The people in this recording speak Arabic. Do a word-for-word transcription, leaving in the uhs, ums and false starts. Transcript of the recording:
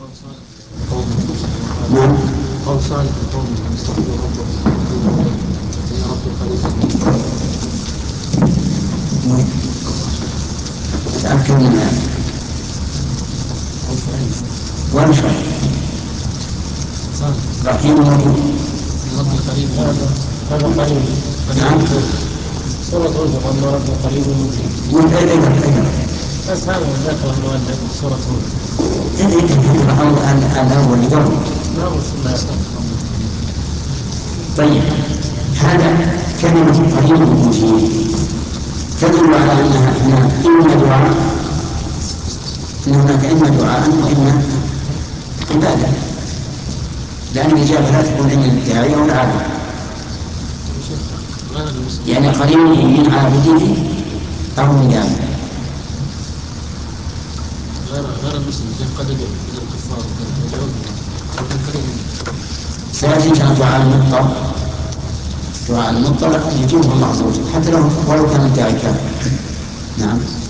نعم. قول صالح قوم يستغفروا ربهم إن ربي قريب. تأكد من هذا وين شيء رحيم موجود ربي قريب. هذا قريب. نعم. سورة هود وأن ربي قريب مجيب. والأيضا بس هذا ذكر المؤلف سورة هود. إذا كان الأول يقول ما وصلنا. طيب هذا كلمة قريب مجيب تدل على أنها هنا إما دعاء أن هناك إما دعاء وإما عبادة، لأن الإجابة لا تكون إلا للداعي أو العابد، يعني قريب من عابده أو من داعي. غير المسلم قد يدعو إلى الكفار سيأتي كان دعاء المضطر، دعاء المضطر يجيبه الله عز وجل حتى لو ولو كان الداعي كافر. نعم.